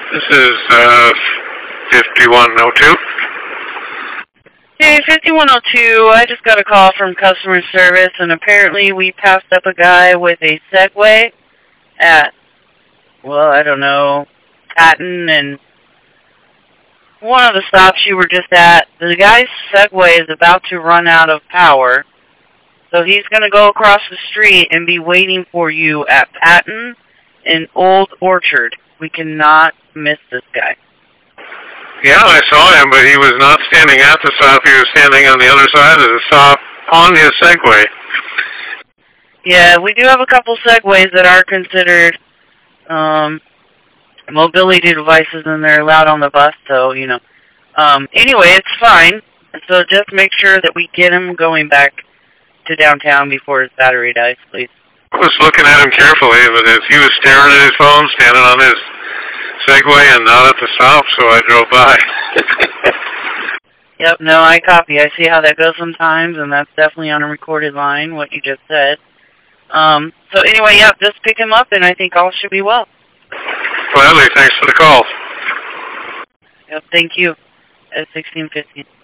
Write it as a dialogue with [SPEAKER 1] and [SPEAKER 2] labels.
[SPEAKER 1] This is 5102.
[SPEAKER 2] Hey, 5102, I just got a call from customer service, and apparently we passed up a guy with a Segway at, well, I don't know, Patton and one of the stops you were just at. The guy's Segway is about to run out of power, so he's going to go across the street and be waiting for you at Patton and Old Orchard. We cannot miss this guy.
[SPEAKER 1] Yeah, I saw him, but he was not standing at the stop. He was standing on the other side of the stop on his Segway.
[SPEAKER 2] Yeah, we do have a couple Segways that are considered mobility devices, and they're allowed on the bus, so, you know. Anyway, it's fine. So just make sure that we get him going back to downtown before his battery dies, please.
[SPEAKER 1] I was looking at him carefully, but he was staring at his phone, standing on his Segway and not at the stop, so I drove by.
[SPEAKER 2] Yep, no, I copy. I see how that goes sometimes, and that's definitely on a recorded line, what you just said. So anyway, yep, just pick him up, and I think all should be well.
[SPEAKER 1] Gladly, thanks for the call.
[SPEAKER 2] Yep, thank you. At 16:15.